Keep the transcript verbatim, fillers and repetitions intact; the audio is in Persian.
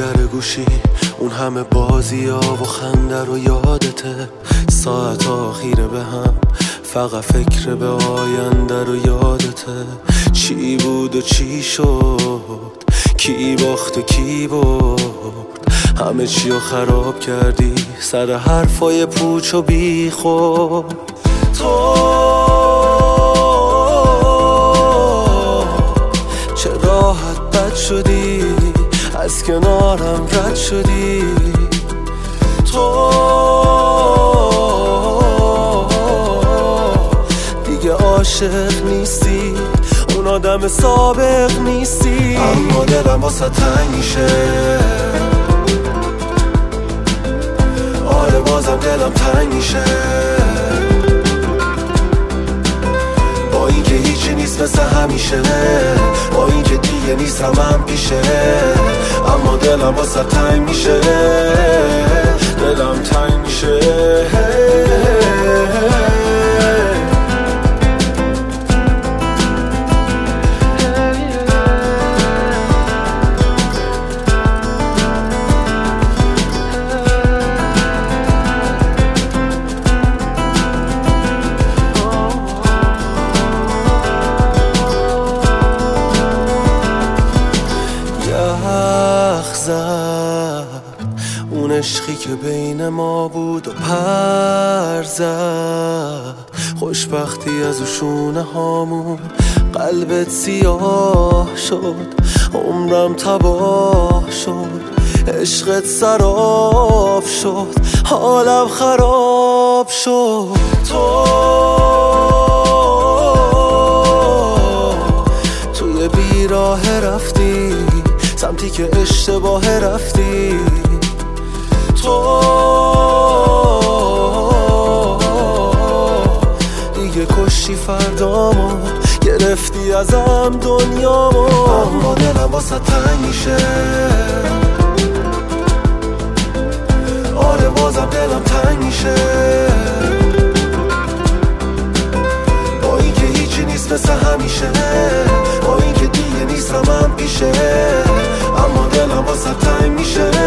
در گوشی اون همه بازی ها و خنده رو یادته. ساعت آخیره به هم فقط فکر به آینده رو یادته. چی بود و چی شد، کی باخت و کی برد، همه چی رو خراب کردی سر حرفای پوچ و بی خود. تو چه راحت بد شدی، از کنارم رد شدی. تو دیگه عاشق نیستی، اون آدم سابق نیستی. اما دلم واسه تنگ میشه، آره بازم دلم تنگ میشه. با اینکه هیچی نیست مثل همیشه، با اینکه دیگه نیست همم پیشه، اما دلم واسه تنگ میشه، دلم تنگ میشه. اون عشقی که بین ما بود و پر زد، خوشبختی از شونه هامون قلبت سیاه شد، عمرم تباه شد، عشقت سراب شد، حالم خراب شد. تو توی بیراه رفتی سمتی که اشتباه رفتی. تو دیگه کشتی فردامو، گرفتی ازم دنیامو. اما دلم واسه تنگ میشه، آره بازم دلم تنگ میشه. با اینکه هیچی نیست مثل همیشه، با اینکه دیگه نیست همم پیشه، اما دلم واسه تنگ میشه.